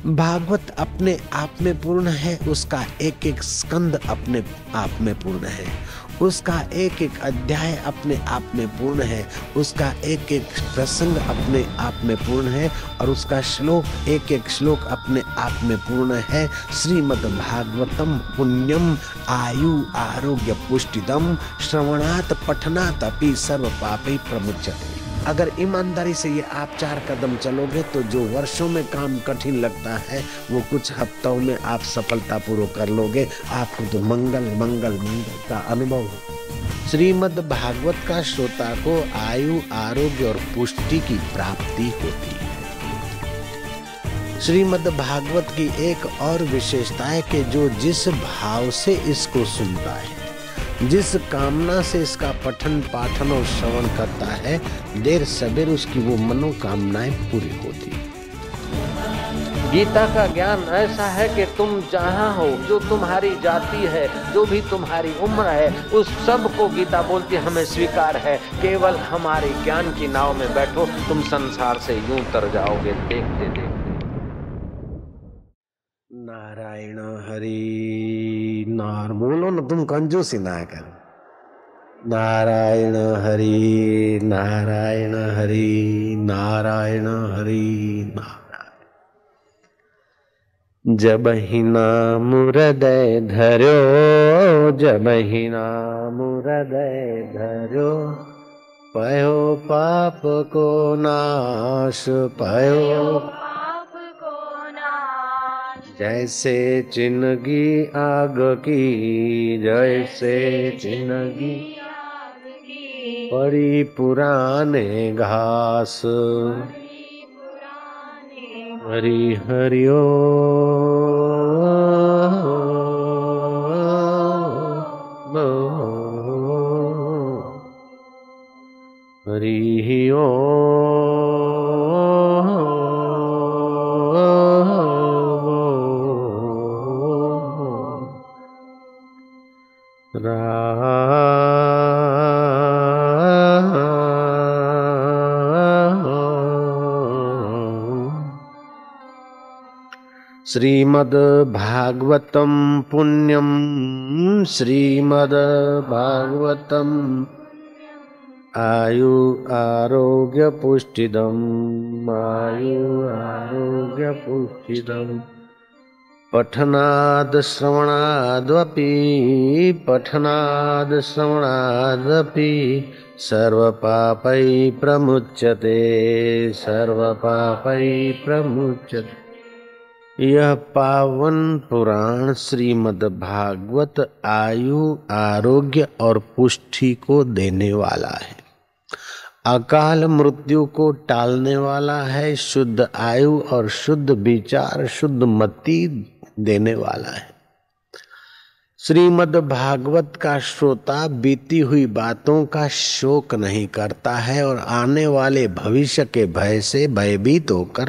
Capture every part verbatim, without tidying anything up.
भागवत अपने आप में पूर्ण है, उसका एक एक स्कंद अपने आप में पूर्ण है, उसका एक एक अध्याय अपने आप में पूर्ण है, उसका एक एक प्रसंग अपने आप में पूर्ण है और उसका श्लोक एक एक श्लोक अपने आप में पूर्ण है। श्रीमद् भागवतम पुण्यम आयु आरोग्य पुष्टिदम श्रवणात् पठनात् अपि सर्व पापै प्रमुच्यते। अगर ईमानदारी से ये आप चार कदम चलोगे तो जो वर्षों में काम कठिन लगता है वो कुछ हफ्तों में आप सफलता पूर्वक कर लोगे। आपको तो मंगल मंगल मंगल का अनुभव हो। श्रीमद् भागवत का श्रोता को आयु आरोग्य और पुष्टि की प्राप्ति होती है। श्रीमद् भागवत की एक और विशेषता है कि जो जिस भाव से इसको सुनता है, जिस कामना से इसका पठन पाठन और श्रवण करता है, देर सबेर उसकी वो मनोकामनाएं पूरी होती है। गीता का ज्ञान ऐसा है कि तुम जहाँ हो, जो तुम्हारी जाति है, जो भी तुम्हारी उम्र है, उस सब को गीता बोलती हमें स्वीकार है। केवल हमारे ज्ञान की नाव में बैठो, तुम संसार से यूं तर जाओगे देखते देखते। नारायण हरि नार बोलो ना, तुम कंजूसी ना कर। नारायण हरि नारायण हरि नारायण हरि नारायण। जब ही नाम हृदय धर्यो, जब ही नाम हृदय धर्यो, पयो पाप को नाश, पयो जैसे चिन्हगी आग की, जैसे चिन्हगी पड़ी पुराने घास। हरि हरिओ हरि ओम श्रीमद् भागवतम पुण्यम, श्रीमद् भागवतम आयु आरोग्य पुष्टिदम, आयु आरोग्य पुष्टिदम पठनाद श्रवणादपि, पठनाद श्रवणादपि सर्व पापै प्रमुच्यते, सर्व पापै प्रमुच्यते। यह पावन पुराण श्रीमद् भागवत आयु आरोग्य और पुष्टि को देने वाला है, अकाल मृत्यु को टालने वाला है, शुद्ध आयु और शुद्ध विचार शुद्ध मति देने वाला है। श्रीमद् भागवत का श्रोता बीती हुई बातों का शोक नहीं करता है और आने वाले भविष्य के भय से भयभीत होकर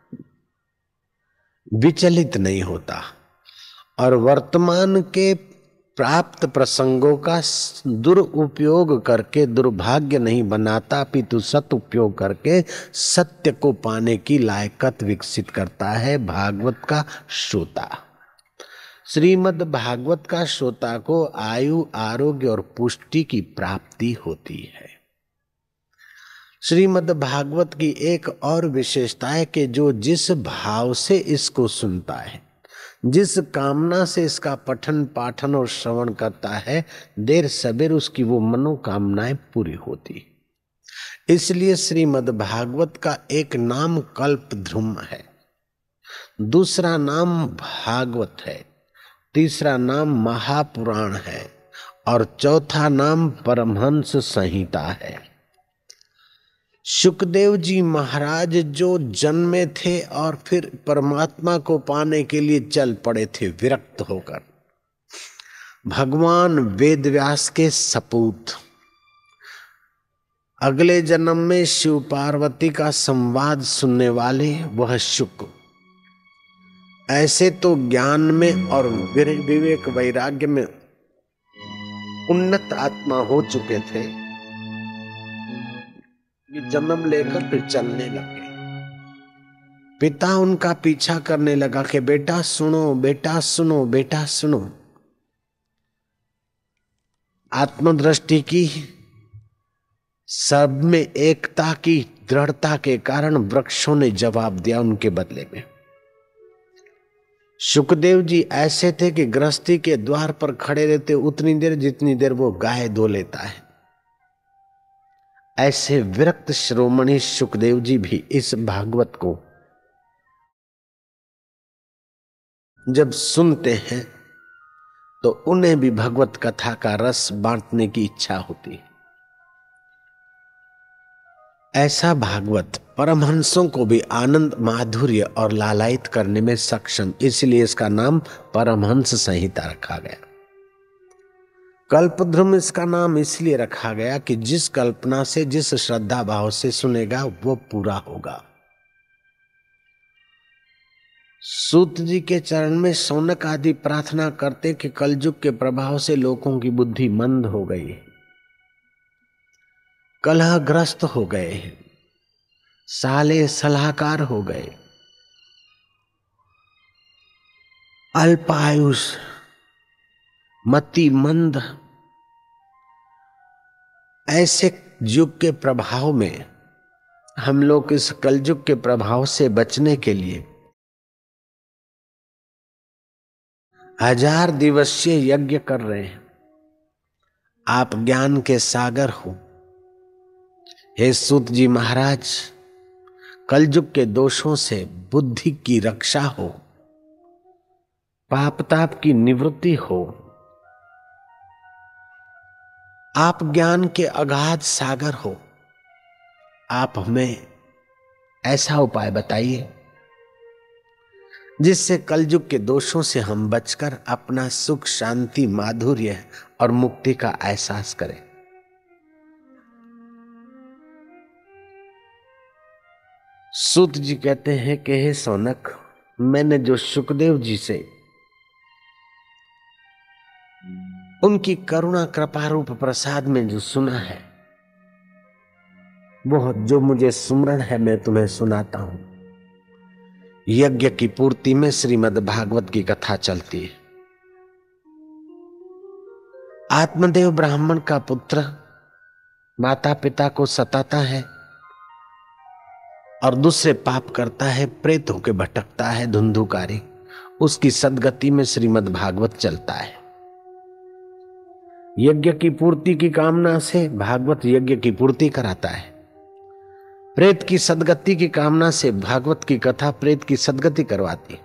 विचलित नहीं होता और वर्तमान के प्राप्त प्रसंगों का दुरुपयोग करके दुर्भाग्य नहीं बनाता, अपितु सदुपयोग करके सत्य को पाने की लायकत विकसित करता है भागवत का श्रोता। श्रीमद् भागवत का श्रोता को आयु आरोग्य और पुष्टि की प्राप्ति होती है। श्रीमद् भागवत की एक और विशेषता है कि जो जिस भाव से इसको सुनता है, जिस कामना से इसका पठन पाठन और श्रवण करता है, देर सबेर उसकी वो मनोकामनाएं पूरी होती। इसलिए श्रीमद् भागवत का एक नाम कल्पद्रुम है, दूसरा नाम भागवत है, तीसरा नाम महापुराण है और चौथा नाम परमहंस संहिता है। शुकदेव जी महाराज जो जन्मे थे और फिर परमात्मा को पाने के लिए चल पड़े थे विरक्त होकर, भगवान वेदव्यास के सपूत, अगले जन्म में शिव पार्वती का संवाद सुनने वाले वह शुक, ऐसे तो ज्ञान में और विवेक वैराग्य में उन्नत आत्मा हो चुके थे, जन्म लेकर फिर चलने लगे। पिता उनका पीछा करने लगा कि बेटा सुनो, बेटा सुनो, बेटा सुनो। आत्मदृष्टि की, सब में एकता की दृढ़ता के कारण वृक्षों ने जवाब दिया उनके बदले में। सुखदेव जी ऐसे थे कि गृहस्थी के द्वार पर खड़े रहते उतनी देर जितनी देर वो गाय धो लेता है। ऐसे विरक्त शिरोमणि सुखदेव जी भी इस भागवत को जब सुनते हैं तो उन्हें भी भगवत कथा का रस बांटने की इच्छा होती है। ऐसा भागवत परमहंसों को भी आनंद, माधुर्य और लालायित करने में सक्षम, इसलिए इसका नाम परमहंस संहिता रखा गया। कल्पद्रुम इसका नाम इसलिए रखा गया कि जिस कल्पना से, जिस श्रद्धा भाव से सुनेगा वो पूरा होगा। सूत जी के चरण में सौनक आदि प्रार्थना करते कि कलयुग के प्रभाव से लोगों की बुद्धि मंद हो गई, कलहग्रस्त हो गए, साले सलाहकार हो गए, अल्पायुष, मति मंद, ऐसे युग के प्रभाव में हम लोग इस कलयुग के प्रभाव से बचने के लिए हजार दिवसीय यज्ञ कर रहे हैं। आप ज्ञान के सागर हो। हे सूत जी महाराज, कलयुग के दोषों से बुद्धि की रक्षा हो, पाप ताप की निवृत्ति हो। आप ज्ञान के अगाध सागर हो। आप हमें ऐसा उपाय बताइए जिससे कलयुग के दोषों से हम बचकर अपना सुख, शांति, माधुर्य और मुक्ति का एहसास करें। सूत जी कहते हैं कि हे सौनक, मैंने जो सुखदेव जी से उनकी करुणा कृपा रूप प्रसाद में जो सुना है, वो जो मुझे सुमरण है मैं तुम्हें सुनाता हूं। यज्ञ की पूर्ति में श्रीमद् भागवत की कथा चलती है। आत्मदेव ब्राह्मण का पुत्र माता पिता को सताता है और दूसरे पाप करता है, प्रेत होकर भटकता है, धुंधुकारी। उसकी सदगति में श्रीमद् भागवत चलता है। यज्ञ की पूर्ति की कामना से भागवत यज्ञ की पूर्ति कराता है। प्रेत की सदगति की कामना से भागवत की कथा प्रेत की सदगति करवाती।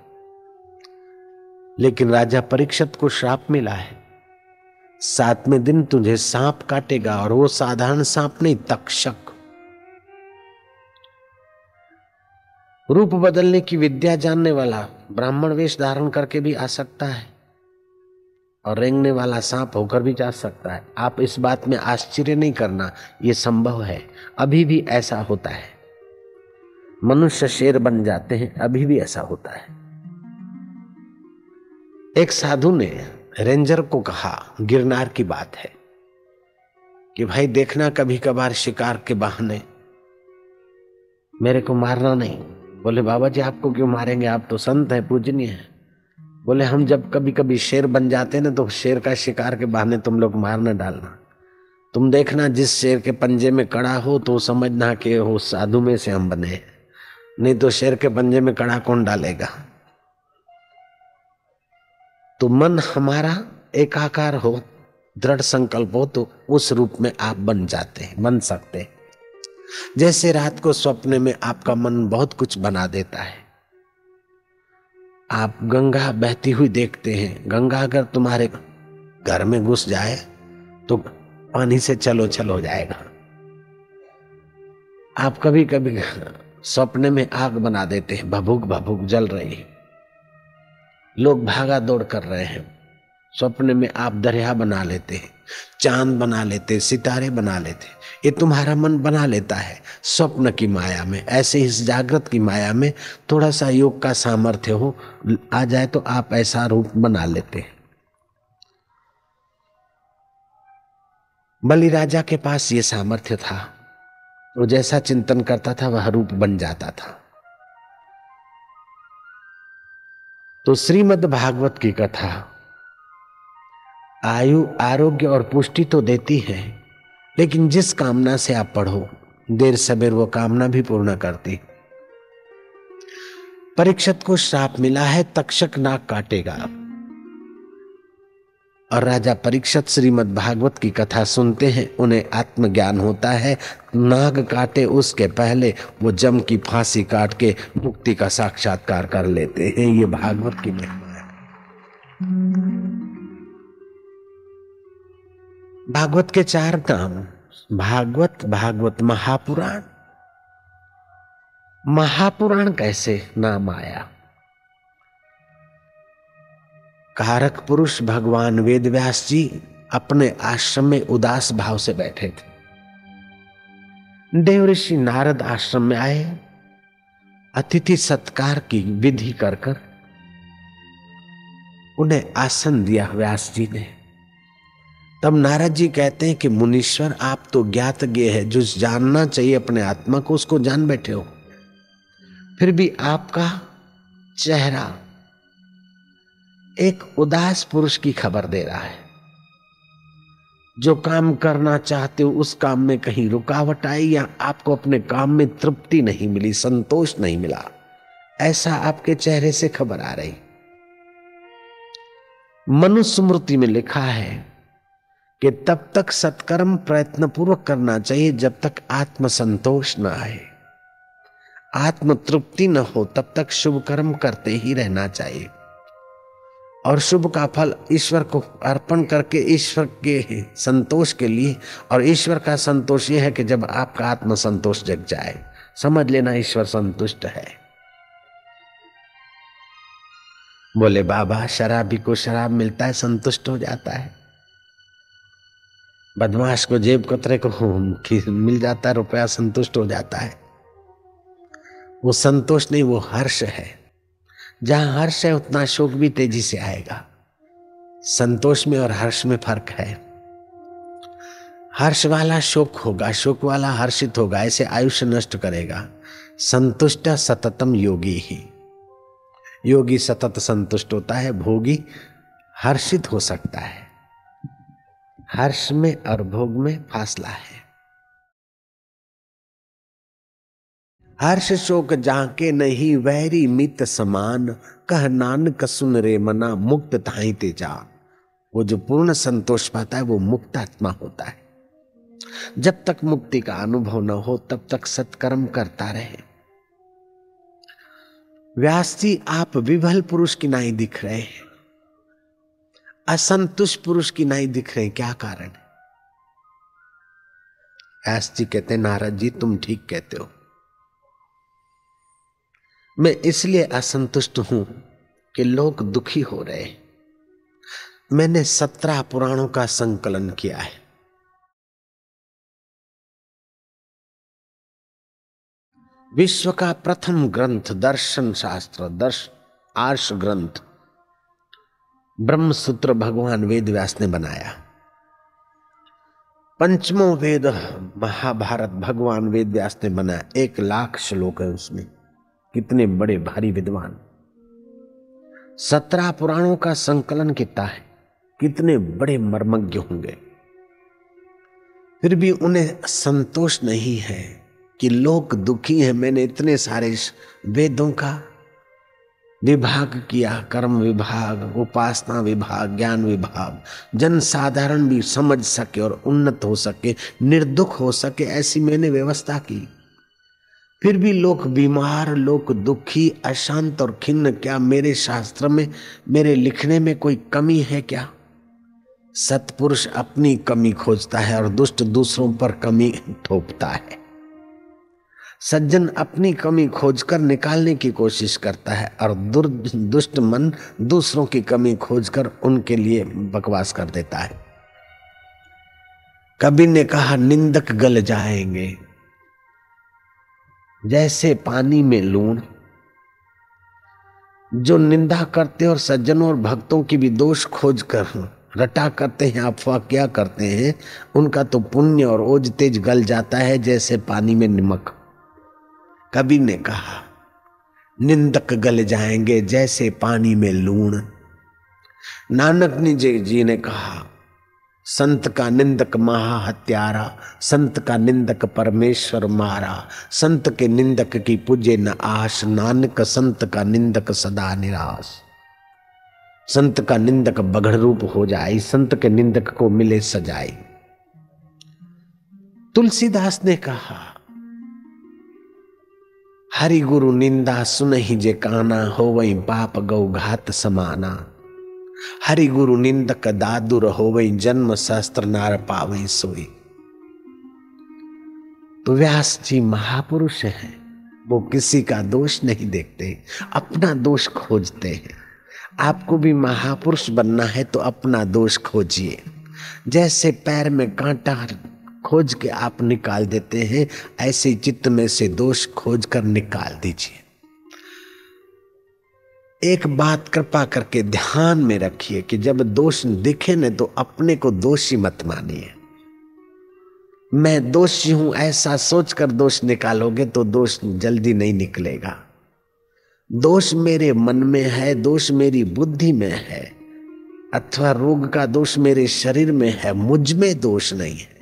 लेकिन राजा परीक्षित को श्राप मिला है, सातवें दिन तुझे सांप काटेगा, और वो साधारण सांप नहीं, तक्षक। रूप बदलने की विद्या जानने वाला ब्राह्मण वेश धारण करके भी आ सकता है और रेंगने वाला सांप होकर भी जा सकता है। आप इस बात में आश्चर्य नहीं करना, ये संभव है। अभी भी ऐसा होता है। मनुष्य शेर बन जाते हैं, अभी भी ऐसा होता है। एक साधु ने रेंजर को कहा, गिरनार की बात है, कि भाई देखना कभी कभार शिकार के बहाने मेरे को मारना नहीं। बोले बाबा जी आपको क्यों मारेंगे, आप तो संत हैं, पूजनीय हैं। बोले हम जब कभी कभी शेर बन जाते हैं ना, तो शेर का शिकार के बहाने तुम लोग मार न डालना। तुम देखना जिस शेर के पंजे में कड़ा हो तो समझना कि हो साधु में से हम बने, नहीं तो शेर के पंजे में कड़ा कौन डालेगा। तो मन हमारा एकाकार हो, दृढ़ संकल्प हो, तो उस रूप में आप बन जाते हैं, बन सकते हैं। जैसे रात को सपने में आपका मन बहुत कुछ बना देता है। आप गंगा बहती हुई देखते हैं, गंगा अगर तुम्हारे घर में घुस जाए तो पानी से चलो चलो हो जाएगा। आप कभी कभी सपने में आग बना देते हैं, भभूक भभूक जल रही है, लोग भागा दौड़ कर रहे हैं। सपने में आप दरिया बना लेते हैं, चांद बना लेते, सितारे बना लेते, ये तुम्हारा मन बना लेता है स्वप्न की माया में। ऐसे इस जागृत की माया में थोड़ा सा योग का सामर्थ्य हो आ जाए तो आप ऐसा रूप बना लेते हैं। बलि राजा के पास ये सामर्थ्य था, वो जैसा चिंतन करता था वह रूप बन जाता था। तो श्रीमद् भागवत की कथा आयु, आरोग्य और पुष्टि तो देती है, लेकिन जिस कामना से आप पढ़ो देर सबेर वो कामना भी पूर्ण करती। परीक्षित को श्राप मिला है, तक्षक नाग काटेगा, और राजा परीक्षित श्रीमद् भागवत की कथा सुनते हैं, उन्हें आत्मज्ञान होता है। नाग काटे उसके पहले वो जम की फांसी काट के मुक्ति का साक्षात्कार कर लेते हैं। ये भागवत की महिमा है। भागवत के चार नाम, भागवत, भागवत महापुराण। महापुराण कैसे नाम आया? कारक पुरुष भगवान वेदव्यास जी अपने आश्रम में उदास भाव से बैठे थे। देव ऋषि नारद आश्रम में आए, अतिथि सत्कार की विधि कर कर उन्हें आसन दिया व्यास जी ने। तब नारद जी कहते हैं कि मुनीश्वर, आप तो ज्ञात ज्ञ है, जो जानना चाहिए अपने आत्मा को उसको जान बैठे हो, फिर भी आपका चेहरा एक उदास पुरुष की खबर दे रहा है। जो काम करना चाहते हो उस काम में कहीं रुकावट आई, या आपको अपने काम में तृप्ति नहीं मिली, संतोष नहीं मिला, ऐसा आपके चेहरे से खबर आ रही। मनुस्मृति में लिखा है कि तब तक सत्कर्म प्रयत्न पूर्वक करना चाहिए जब तक आत्म संतोष न आए, आत्म तृप्ति न हो, तब तक शुभ कर्म करते ही रहना चाहिए। और शुभ का फल ईश्वर को अर्पण करके ईश्वर के संतोष के लिए, और ईश्वर का संतोष यह है कि जब आपका आत्म संतोष जग जाए, समझ लेना ईश्वर संतुष्ट है। बोले बाबा, शराबी को शराब मिलता है, संतुष्ट हो जाता है। बदमाश को, जेब कतरे को मिल जाता है रुपया, संतुष्ट हो जाता है। वो संतोष नहीं, वो हर्ष है। जहां हर्ष है उतना शोक भी तेजी से आएगा। संतोष में और हर्ष में फर्क है। हर्ष वाला शोक होगा, शोक वाला हर्षित होगा, ऐसे आयुष्य नष्ट करेगा। संतुष्ट सततम योगी ही, योगी सतत संतुष्ट होता है, भोगी हर्षित हो सकता है। हर्ष में और भोग में फासला है। हर्ष शोक जाके नहीं, वैरी मित समान, कह नानक सुन रे मना, मुक्त ताहि ते जान। वो जो पूर्ण संतोष पाता है वो मुक्त आत्मा होता है। जब तक मुक्ति का अनुभव न हो तब तक सत्कर्म करता रहे। व्यास जी, आप विभल पुरुष की नाई दिख रहे हैं, असंतुष्ट पुरुष की नाई दिख रहे हैं, क्या कारण है? व्यास जी कहते हैं, नारद जी तुम ठीक कहते हो, मैं इसलिए असंतुष्ट हूं कि लोग दुखी हो रहे। मैंने सत्रह पुराणों का संकलन किया है। विश्व का प्रथम ग्रंथ दर्शन शास्त्र, दर्श आर्ष ग्रंथ ब्रह्मसूत्र भगवान वेदव्यास ने बनाया। पंचमो वेद महाभारत भगवान वेदव्यास ने बनाया। एक लाख श्लोक है उसमें, कितने बड़े भारी विद्वान। सत्रह पुराणों का संकलन कितना है, कितने बड़े मर्मज्ञ होंगे। फिर भी उन्हें संतोष नहीं है कि लोग दुखी हैं। मैंने इतने सारे वेदों का विभाग किया, कर्म विभाग, उपासना विभाग, ज्ञान विभाग, जन साधारण भी समझ सके और उन्नत हो सके, निर्दुख हो सके, ऐसी मैंने व्यवस्था की। फिर भी लोग बीमार, लोग दुखी, अशांत और खिन्न। क्या मेरे शास्त्र में, मेरे लिखने में कोई कमी है क्या? सत्पुरुष अपनी कमी खोजता है और दुष्ट दूसरों पर कमी थोपता है। सज्जन अपनी कमी खोजकर निकालने की कोशिश करता है और दुष्ट मन दूसरों की कमी खोजकर उनके लिए बकवास कर देता है। कबीर ने कहा, निंदक गल जाएंगे जैसे पानी में लूण। जो निंदा करते और सज्जनों और भक्तों की भी दोष खोज कर रटा करते हैं, अफवाह क्या करते हैं, उनका तो पुण्य और ओज तेज गल जाता है जैसे पानी में नमक। कबीर ने कहा, निंदक गल जाएंगे जैसे पानी में लूण। नानक जी ने कहा, संत का निंदक महा हत्यारा, संत का निंदक परमेश्वर मारा, संत के निंदक की पूजे न आश, नानक संत का निंदक सदा निराश। संत का निंदक बगड़ रूप हो जाए, संत के निंदक को मिले सजाई। तुलसीदास ने कहा, हरि गुरु निंदा सुनहि जे काना, होवई पाप गौ घात समाना। हरि गुरु निंदक दादुर होवई, जन्म शास्त्र नार पावई सोई। तो व्यास जी महापुरुष हैं, वो किसी का दोष नहीं देखते, अपना दोष खोजते हैं। आपको भी महापुरुष बनना है तो अपना दोष खोजिए। जैसे पैर में कांटा खोज के आप निकाल देते हैं, ऐसे चित्त में से दोष खोज कर निकाल दीजिए। एक बात कृपा करके ध्यान में रखिए कि जब दोष दिखे न तो अपने को दोषी मत मानिए। मैं दोषी हूं ऐसा सोचकर दोष निकालोगे तो दोष जल्दी नहीं निकलेगा। दोष मेरे मन में है, दोष मेरी बुद्धि में है, अथवा रोग का दोष मेरे शरीर में है, मुझ में दोष नहीं है।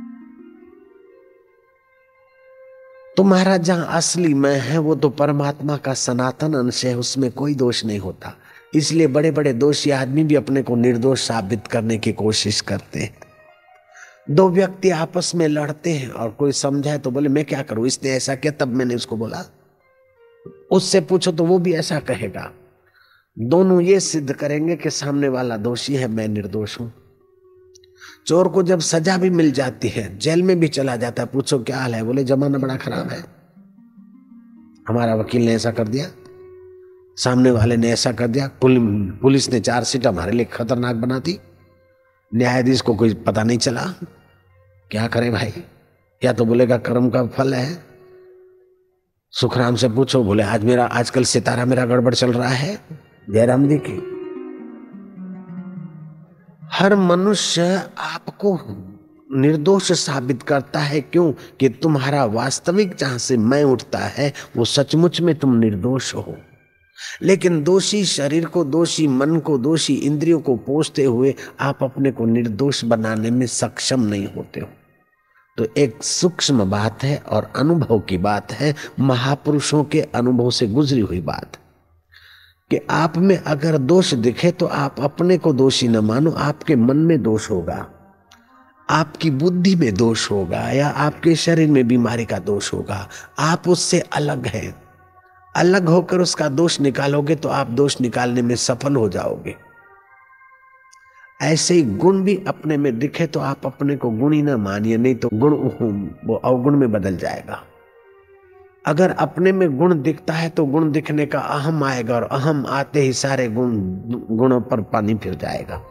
तुम्हारा जहां असली मैं है वो तो परमात्मा का सनातन अंश है, उसमें कोई दोष नहीं होता। इसलिए बड़े बड़े दोषी आदमी भी अपने को निर्दोष साबित करने की कोशिश करते हैं। दो व्यक्ति आपस में लड़ते हैं और कोई समझाए तो बोले मैं क्या करूं, इसने ऐसा किया तब मैंने उसको बोला। उससे पूछो तो वो भी ऐसा कहेगा। दोनों ये सिद्ध करेंगे कि सामने वाला दोषी है, मैं निर्दोष हूं। चोर को जब सजा भी मिल जाती है, जेल में भी चला जाता है, पूछो क्या हाल है, बोले जमाना बड़ा खराब है, हमारा वकील ने ऐसा कर दिया, सामने वाले ने ऐसा कर दिया, पुलिस ने चार्जशीट हमारे लिए खतरनाक बना दी, न्यायाधीश को कोई पता नहीं चला। क्या करें भाई? या तो बोलेगा कर्म का फल है। सुखराम से पूछो, बोले आज मेरा आजकल सितारा मेरा गड़बड़ चल रहा है। जयराम जी की हर मनुष्य आपको निर्दोष साबित करता है। क्यों? कि तुम्हारा वास्तविक जहां से मैं उठता है वो सचमुच में तुम निर्दोष हो। लेकिन दोषी शरीर को, दोषी मन को, दोषी इंद्रियों को पोषते हुए आप अपने को निर्दोष बनाने में सक्षम नहीं होते हो। तो एक सूक्ष्म बात है और अनुभव की बात है, महापुरुषों के अनुभव से गुजरी हुई बात, कि आप में अगर दोष दिखे तो आप अपने को दोषी न मानो। आपके मन में दोष होगा, आपकी बुद्धि में दोष होगा, या आपके शरीर में बीमारी का दोष होगा। आप उससे अलग हैं। अलग होकर उसका दोष निकालोगे तो आप दोष निकालने में सफल हो जाओगे। ऐसे ही गुण भी अपने में दिखे तो आप अपने को गुणी न मानिए, नहीं तो गुण वो अवगुण में बदल जाएगा। अगर अपने में गुण दिखता है तो गुण दिखने का अहम आएगा, और अहम आते ही सारे गुण गुणों पर पानी फिर जाएगा।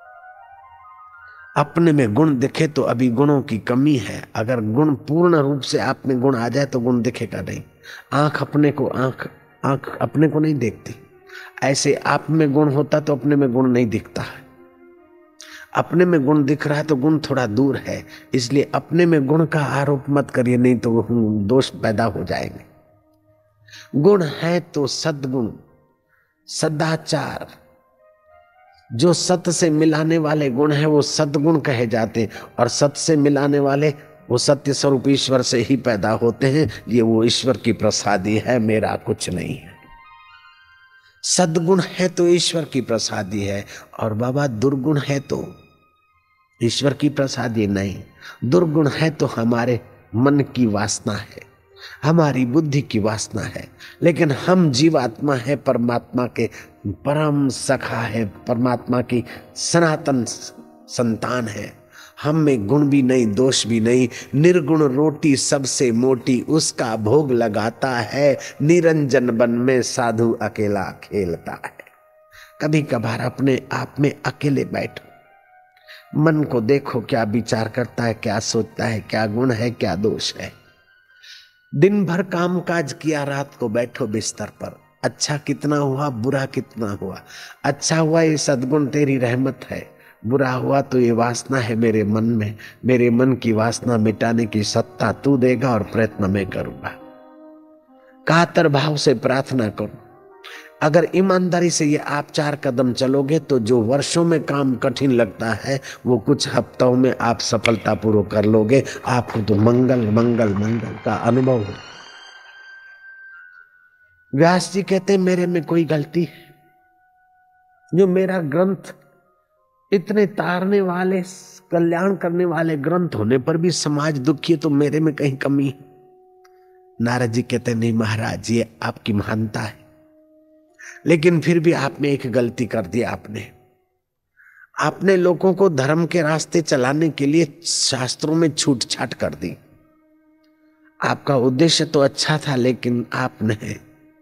अपने में गुण दिखे तो अभी गुणों की कमी है। अगर गुण पूर्ण रूप से आप में गुण आ जाए तो गुण दिखेगा नहीं। आंख अपने को आंख आंख अपने को नहीं देखती, ऐसे आप में गुण होता तो अपने में गुण नहीं दिखता है। अपने में गुण दिख रहा है तो गुण थोड़ा दूर है, इसलिए अपने में गुण का आरोप मत करिए, नहीं तो दोष पैदा हो जाएंगे। गुण है तो सद्गुण, सदाचार, जो सत्य से मिलाने वाले गुण है वो सद्गुण कहे जाते हैं, और सत्य से मिलाने वाले वो सत्य स्वरूप ईश्वर से ही पैदा होते हैं। ये वो ईश्वर की प्रसादी है, मेरा कुछ नहीं है। सद्गुण है तो ईश्वर की प्रसादी है, और बाबा दुर्गुण है तो ईश्वर की प्रसादी नहीं। दुर्गुण है तो हमारे मन की वासना है, हमारी बुद्धि की वासना है। लेकिन हम जीवात्मा है, परमात्मा के परम सखा है, परमात्मा की सनातन संतान है। हम में गुण भी नहीं, दोष भी नहीं। निर्गुण रोटी सबसे मोटी, उसका भोग लगाता है। निरंजन वन में साधु अकेला खेलता है। कभी कभार अपने आप में अकेले बैठो, मन को देखो क्या विचार करता है, क्या सोचता है, क्या गुण है, क्या दोष है। दिन भर काम काज किया, रात को बैठो बिस्तर पर, अच्छा कितना हुआ, बुरा कितना हुआ। अच्छा हुआ ये सद्गुण तेरी रहमत है, बुरा हुआ तो ये वासना है मेरे मन में। मेरे मन की वासना मिटाने की सत्ता तू देगा और प्रयत्न मैं करूंगा। कातर भाव से प्रार्थना करो। अगर ईमानदारी से ये आप चार कदम चलोगे तो जो वर्षों में काम कठिन लगता है वो कुछ हफ्तों में आप सफलतापूर्वक कर लोगे। आपको तो मंगल मंगल मंगल का अनुभव हो। व्यास जी कहते हैं मेरे में कोई गलती है, जो मेरा ग्रंथ इतने तारने वाले कल्याण करने वाले ग्रंथ होने पर भी समाज दुखी है, तो मेरे में कहीं कमी है। नारद जी कहते नहीं महाराज, ये आपकी महानता है, लेकिन फिर भी आपने एक गलती कर दी। आपने आपने लोगों को धर्म के रास्ते चलाने के लिए शास्त्रों में छूट छाट कर दी। आपका उद्देश्य तो अच्छा था, लेकिन आपने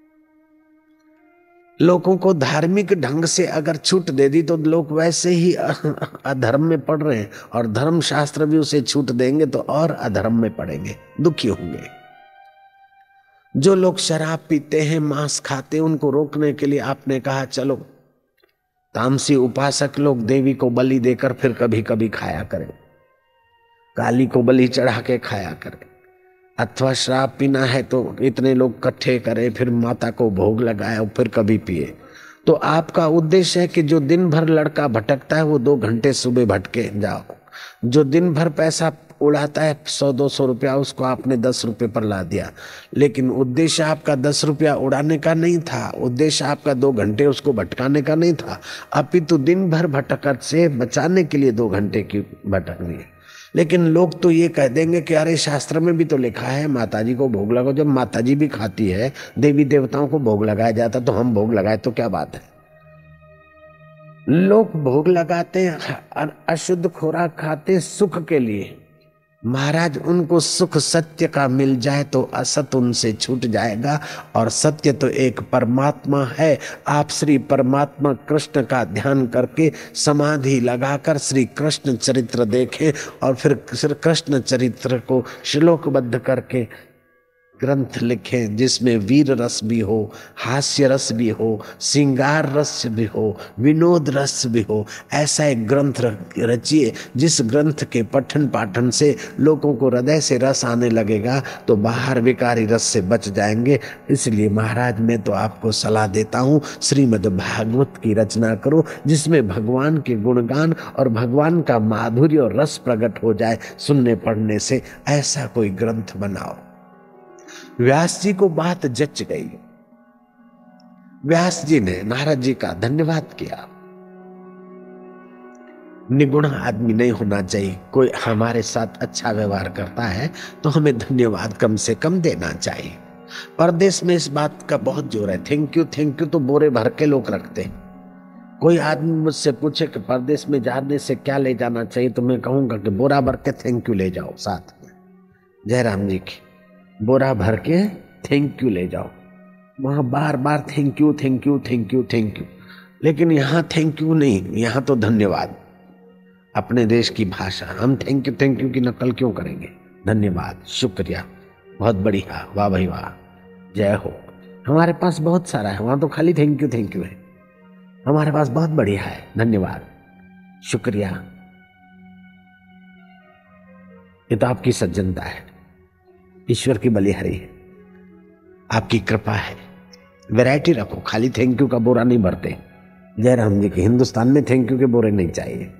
लोगों को धार्मिक ढंग से अगर छूट दे दी तो लोग वैसे ही अधर्म में पड़ रहे हैं, और धर्म शास्त्र भी उसे छूट देंगे तो और अधर्म में पड़ेंगे, दुखी होंगे। जो लोग शराब पीते हैं, मांस खाते हैं, उनको रोकने के लिए आपने कहा चलो तामसी उपासक लोग देवी को बलि देकर फिर कभी कभी खाया करें, काली को बलि चढ़ा के खाया करें, अथवा शराब पीना है तो इतने लोग इकट्ठे करें, फिर माता को भोग लगाए और फिर कभी पिए। तो आपका उद्देश्य है कि जो दिन भर लड़का भटकता है वो दो घंटे सुबह भटके जाओ, जो दिन भर पैसा उड़ाता है सौ दो सौ रुपया, उसको आपने दस रुपये पर ला दिया। लेकिन उद्देश्य आपका दस रुपया उड़ाने का नहीं था, उद्देश्य आपका दो घंटे उसको भटकाने का नहीं था, अपितु दिन भर भटकत से बचाने के लिए दो घंटे की भटकनी है। लेकिन लोग तो ये कह देंगे कि अरे शास्त्र में भी तो लिखा है माताजी को भोग लगाओ। जब माताजी भी खाती है, देवी देवताओं को भोग लगाया जाता, तो हम भोग लगाए तो क्या बात है। लोग भोग लगाते हैं, अशुद्ध खुराक खाते सुख के लिए। महाराज उनको सुख सत्य का मिल जाए तो असत उनसे छूट जाएगा, और सत्य तो एक परमात्मा है। आप श्री परमात्मा कृष्ण का ध्यान करके समाधि लगाकर श्री कृष्ण चरित्र देखें, और फिर श्री कृष्ण चरित्र को श्लोकबद्ध करके ग्रंथ लिखें, जिसमें वीर रस भी हो, हास्य रस भी हो, श्रृंगार रस भी हो, विनोद रस भी हो। ऐसा एक ग्रंथ रचिए जिस ग्रंथ के पठन पाठन से लोगों को हृदय से रस आने लगेगा, तो बाहर विकारी रस से बच जाएंगे। इसलिए महाराज मैं तो आपको सलाह देता हूँ, श्रीमद् भागवत की रचना करो, जिसमें भगवान के गुणगान और भगवान का माधुर्य और रस प्रकट हो जाए सुनने पढ़ने से। ऐसा कोई ग्रंथ बनाओ। व्यास जी को बात जच गई। व्यास जी ने नारद जी का धन्यवाद किया। निगुण आदमी नहीं होना चाहिए, कोई हमारे साथ अच्छा व्यवहार करता है तो हमें धन्यवाद कम से कम देना चाहिए। परदेश में इस बात का बहुत जोर है, थैंक यू थैंक यू तो बोरे भर के लोग रखते हैं। कोई आदमी मुझसे पूछे कि परदेश में जाने से क्या ले जाना चाहिए, तो मैं कहूंगा कि बोरा भर के थैंक यू ले जाओ साथ में। जयराम जी की बोरा भर के थैंक यू ले जाओ, वहां बार बार thank you thank you thank you thank you. लेकिन यहाँ थैंक यू नहीं, यहाँ तो धन्यवाद। अपने देश की भाषा, हम थैंक यू थैंक यू की नकल क्यों करेंगे। धन्यवाद, शुक्रिया, बहुत बढ़िया, वाह भाई वाह, जय हो। हमारे पास बहुत सारा है, वहां तो खाली थैंक यू थैंक यू है। हमारे पास बहुत बढ़िया है, धन्यवाद, शुक्रिया। ये तो आपकी सज्जनता है, ईश्वर की बलिहारी है, आपकी कृपा है। वैरायटी रखो, खाली थैंक यू का बोरा नहीं भरते। जयराम जी के हिंदुस्तान में थैंक यू के बोरे नहीं चाहिए।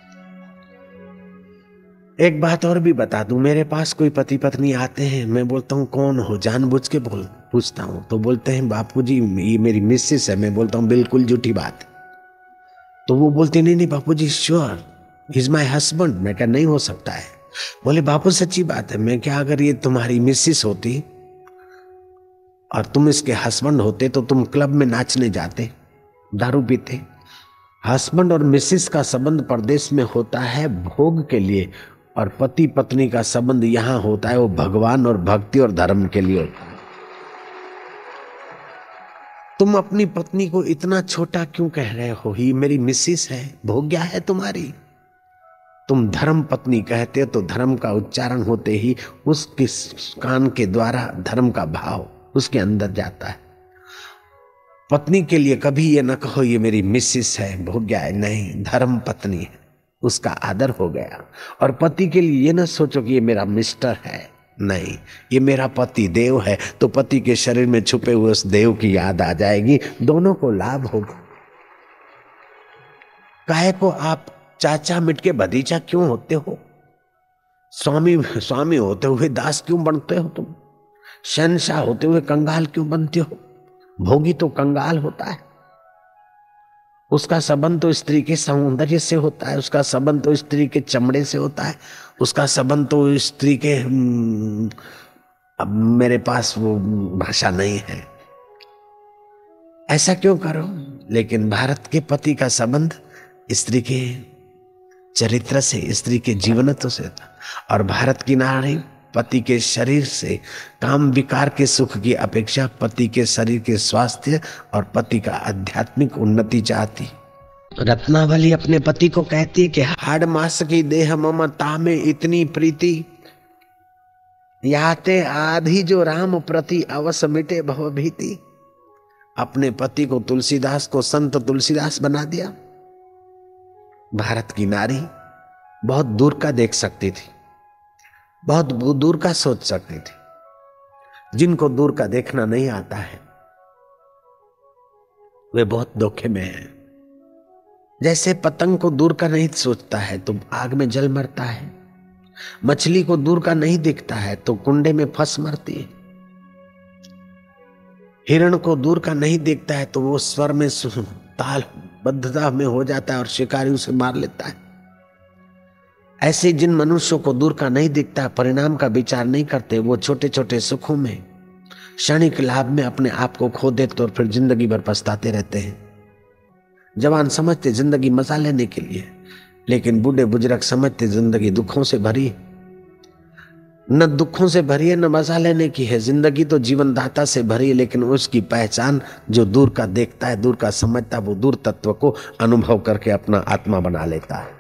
एक बात और भी बता दूं, मेरे पास कोई पति पत्नी आते हैं, मैं बोलता हूँ कौन हो, जानबूझ के बोल पूछता हूँ, तो बोलते हैं बापूजी ये मेरी मिसेस है। मैं बोलता हूँ बिल्कुल झूठी बात। तो वो बोलते नहीं नहीं Bapuji sure he is my husband. मैं क्या नहीं हो सकता है। बोले बापू सच्ची बात है। मैं क्या अगर ये तुम्हारी मिसेस होती और तुम इसके हस्बैंड होते तो तुम क्लब में नाचने जाते, दारू पीते। हस्बैंड और मिसेस का संबंध परदेश में होता है भोग के लिए, और पति पत्नी का संबंध यहां होता है वो भगवान और भक्ति और धर्म के लिए होता है। तुम अपनी पत्नी को इतना छोटा क्यों कह रहे हो, ही मेरी मिसेस है, भोग्या है तुम्हारी। तुम धर्म पत्नी कहते हो तो धर्म का उच्चारण होते ही उसके कान के द्वारा धर्म का भाव उसके अंदर जाता है। पत्नी के लिए कभी ये न कहो ये मेरी मिसेस है, भोग्या है, नहीं, धर्म पत्नी है, उसका आदर हो गया। और पति के लिए ये न सोचो कि ये मेरा मिस्टर है, नहीं, ये मेरा पति देव है, तो पति के शरीर में छुपे हुए उस देव की याद आ जाएगी, दोनों को लाभ होगा। काहे को आप चाचा मिट के भतीजा क्यों होते हो? स्वामी स्वामी होते हुए दास क्यों बनते हो तुम? शहंशाह होते हुए कंगाल क्यों बनते हो? भोगी तो कंगाल होता है, उसका संबंध तो स्त्री के सौंदर्य से होता है, उसका संबंध तो स्त्री के चमड़े से होता है, उसका संबंध तो स्त्री के, अब मेरे पास वो भाषा नहीं है, ऐसा क्यों करो? लेकिन भारत के पति का संबंध स्त्री के चरित्र से, स्त्री के जीवनत्व से, और भारत की नारी पति के शरीर से काम विकार के सुख की अपेक्षा पति के शरीर के स्वास्थ्य और पति का आध्यात्मिक उन्नति चाहती। रत्नावली अपने पति को कहती है कि हाड़ मास की देह ममता में इतनी प्रीति, याते आधी जो राम प्रति अवस मिटे भव भीति। अपने पति को, तुलसीदास को संत तुलसीदास बना दिया। भारत की नारी बहुत दूर का देख सकती थी, बहुत दूर का सोच सकती थी। जिनको दूर का देखना नहीं आता है वे बहुत धोखे में हैं। जैसे पतंग को दूर का नहीं सोचता है तो आग में जल मरता है, मछली को दूर का नहीं दिखता है तो कुंडे में फंस मरती है, हिरण को दूर का नहीं दिखता है तो वो स्वर में ताल बद्धता में हो जाता है और शिकारी उसे मार लेता है। ऐसे जिन मनुष्यों को दूर का नहीं दिखता, परिणाम का विचार नहीं करते, वो छोटे छोटे सुखों में, क्षणिक लाभ में अपने आप को खो देते और फिर जिंदगी भर पछताते रहते हैं। जवान समझते जिंदगी मजा लेने के लिए, लेकिन बूढ़े बुजुर्ग समझते जिंदगी दुखों से भरी, न दुखों से भरी है न मजा लेने की है। जिंदगी तो जीवन दाता से भरी है, लेकिन उसकी पहचान जो दूर का देखता है, दूर का समझता है, वो दूर तत्व को अनुभव करके अपना आत्मा बना लेता है।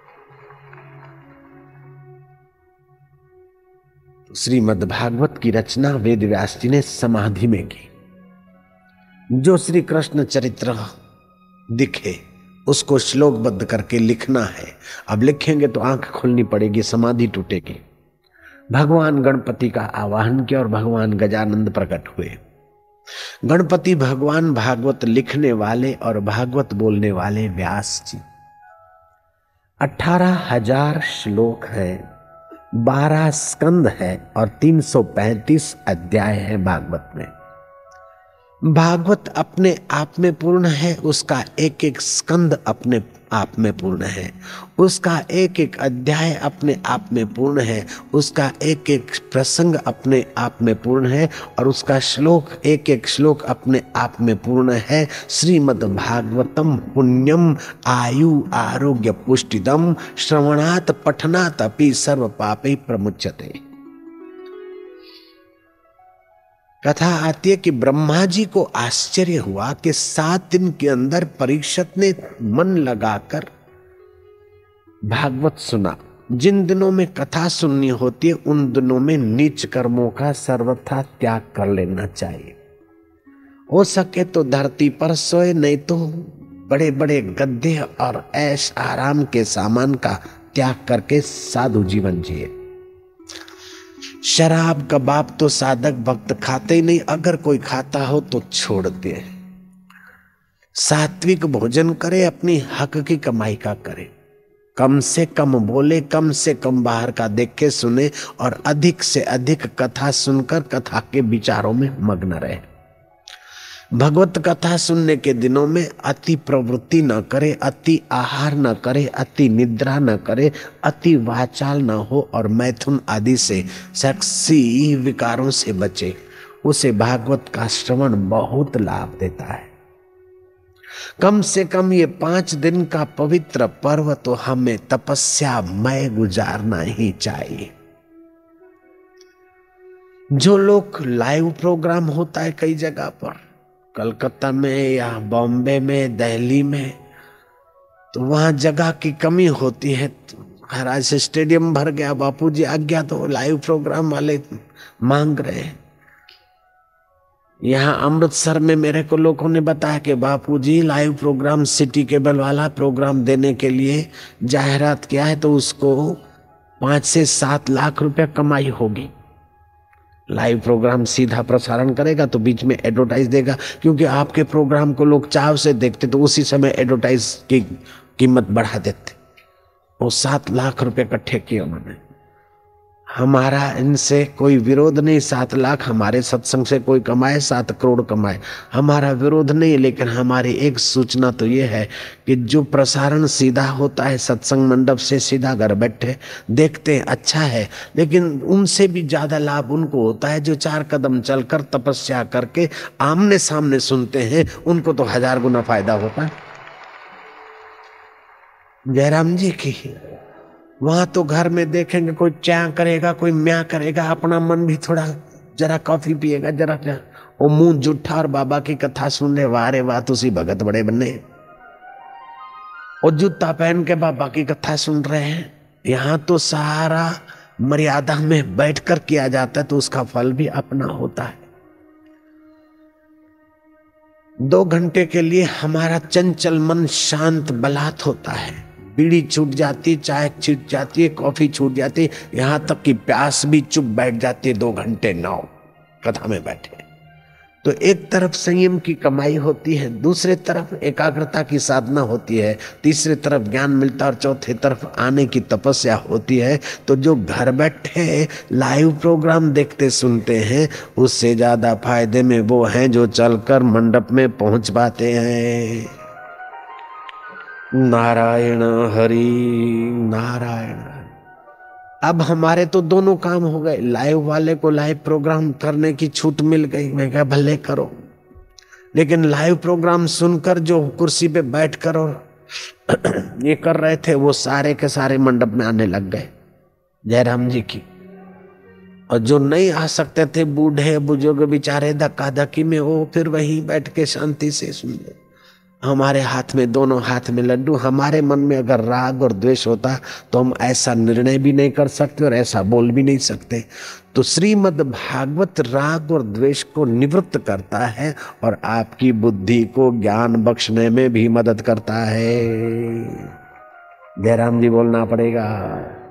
श्रीमद् भागवत की रचना वेद व्यास जी ने समाधि में की। जो श्री कृष्ण चरित्र दिखे उसको श्लोकबद्ध करके लिखना है। अब लिखेंगे तो आंख खोलनी पड़ेगी, समाधि टूटेगी। भगवान गणपति का आवाहन किया और भगवान गजानंद प्रकट हुए। गणपति भगवान भागवत लिखने वाले और भागवत बोलने वाले व्यास जी। अठारह हजार श्लोक है, बारह स्कंद है और तीन सौ पैंतीस अध्याय है भागवत में। भागवत अपने आप में पूर्ण है, उसका एक एक स्कंद अपने आप में पूर्ण है, उसका एक एक अध्याय अपने आप में पूर्ण है, उसका एक एक प्रसंग अपने आप में पूर्ण है और उसका श्लोक एक एक श्लोक अपने आप में पूर्ण है। श्रीमद् भागवतम पुण्यम आयु आरोग्य पुष्टिदम श्रवणात् पठनात् अपि सर्व पापै प्रमुच्यते। कथा आती है कि ब्रह्मा जी को आश्चर्य हुआ कि सात दिन के अंदर परीक्षित ने मन लगाकर भागवत सुना। जिन दिनों में कथा सुननी होती है उन दिनों में नीच कर्मों का सर्वथा त्याग कर लेना चाहिए। हो सके तो धरती पर सोए, नहीं तो बड़े बड़े गद्दे और ऐश आराम के सामान का त्याग करके साधु जीवन जिए। शराब कबाब तो साधक भक्त खाते ही नहीं, अगर कोई खाता हो तो छोड़ दे। सात्विक भोजन करे, अपनी हक की कमाई का करे, कम से कम बोले, कम से कम बाहर का देखे सुने और अधिक से अधिक कथा सुनकर कथा के विचारों में मग्न रहे। भगवत कथा सुनने के दिनों में अति प्रवृत्ति न करे, अति आहार न करे, अति निद्रा न करे, अति वाचाल न हो और मैथुन आदि से सेक्सी विकारों से बचे। उसे भागवत का श्रवण बहुत लाभ देता है। कम से कम ये पांच दिन का पवित्र पर्व तो हमें तपस्यामय गुजारना ही चाहिए। जो लोग लाइव प्रोग्राम होता है कई जगह पर, कलकत्ता में या बॉम्बे में, दिल्ली में, तो वहां जगह की कमी होती है। महाराज से स्टेडियम भर गया, बापूजी आज्ञा तो लाइव प्रोग्राम वाले मांग रहे हैं। यहाँ अमृतसर में मेरे को लोगों ने बताया कि Bapuji live programme city cable वाला प्रोग्राम देने के लिए जाहिरात किया है तो उसको पांच से सात लाख रुपया कमाई होगी। लाइव प्रोग्राम सीधा प्रसारण करेगा तो बीच में एडवर्टाइज देगा, क्योंकि आपके प्रोग्राम को लोग चाव से देखते तो उसी समय एडवर्टाइज की कीमत बढ़ा देते। वो सात लाख रुपए इकट्ठे किए उन्होंने। हमारा इनसे कोई विरोध नहीं, सात लाख हमारे सत्संग से कोई कमाए, सात करोड़ कमाए, हमारा विरोध नहीं। लेकिन हमारी एक सूचना तो ये है कि जो प्रसारण सीधा होता है सत्संग मंडप से सीधा घर बैठे देखते हैं, अच्छा है, लेकिन उनसे भी ज्यादा लाभ उनको होता है जो चार कदम चलकर तपस्या करके आमने सामने सुनते हैं, उनको तो हजार गुना फायदा होता है। जयराम जी की वहां तो घर में देखेंगे कोई चा करेगा, कोई म्या करेगा, अपना मन भी थोड़ा जरा कॉफी पिएगा, जरा वो मुंह जुठा और बाबा की कथा सुन रहे, वाह रे वाह तुसी भगत बड़े बने, और जूता पहन के बाबा की कथा सुन रहे हैं। यहाँ तो सारा मर्यादा में बैठकर किया जाता है तो उसका फल भी अपना होता है। दो घंटे के लिए हमारा चंचल मन शांत बलात् होता है, बीड़ी छूट जाती, चाय छूट जाती है, कॉफी छूट जाती है, यहां तक कि प्यास भी चुप बैठ जाती है। दो घंटे नौ कथा में बैठे तो एक तरफ संयम की कमाई होती है, दूसरे तरफ एकाग्रता की साधना होती है, तीसरे तरफ ज्ञान मिलता है और चौथे तरफ आने की तपस्या होती है। तो जो घर बैठे लाइव प्रोग्राम देखते सुनते हैं उससे ज्यादा फायदे में वो हैं जो चलकर मंडप में पहुंच पाते हैं। नारायण हरि नारायण। अब हमारे तो दोनों काम हो गए, लाइव वाले को लाइव प्रोग्राम करने की छूट मिल गई, मैं कहा भले करो, लेकिन लाइव प्रोग्राम सुनकर जो कुर्सी पे बैठकर और ये कर रहे थे वो सारे के सारे मंडप में आने लग गए जयराम जी की। और जो नहीं आ सकते थे बूढ़े बुजुर्ग बेचारे धक्का धक्की में, वो फिर वहीं बैठ के शांति से सुन ले। हमारे हाथ में, दोनों हाथ में लड्डू। हमारे मन में अगर राग और द्वेष होता तो हम ऐसा निर्णय भी नहीं कर सकते और ऐसा बोल भी नहीं सकते। तो श्रीमद् भागवत राग और द्वेष को निवृत्त करता है और आपकी बुद्धि को ज्ञान बख्शने में भी मदद करता है। जयराम जी बोलना पड़ेगा।